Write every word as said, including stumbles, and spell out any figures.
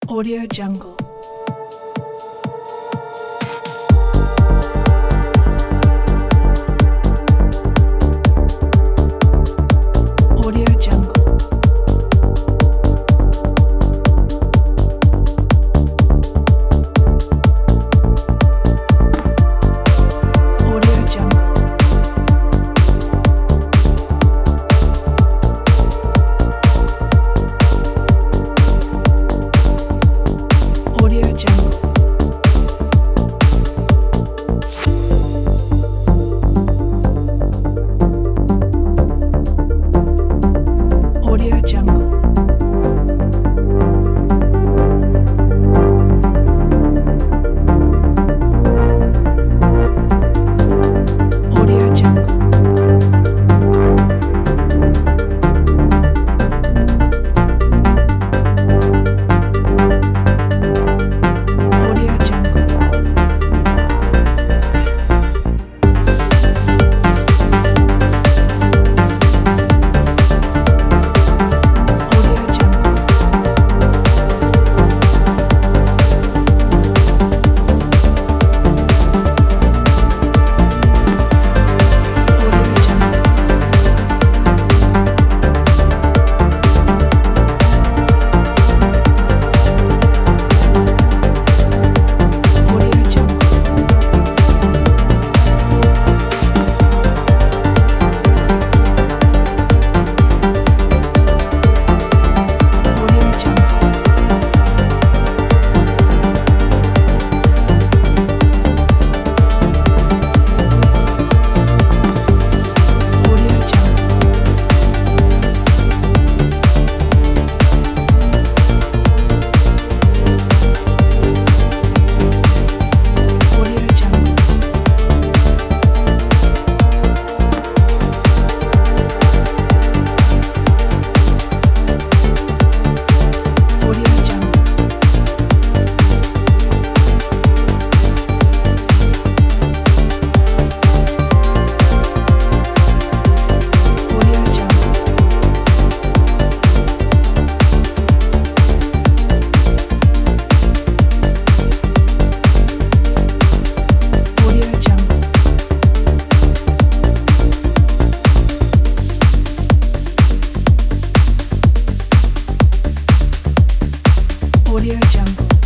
Audio Jungle. Audio Jungle. Audio Jungle. Audio Jungle. Audio Jungle. Audio Jungle. Audio Jungle. Audio Jungle. Audio Jungle. Audio Jungle. Audio Jungle. Audio Jungle. Audio Jungle. Audio Jungle. Audio Jungle. Audio Jungle. Audio Jungle.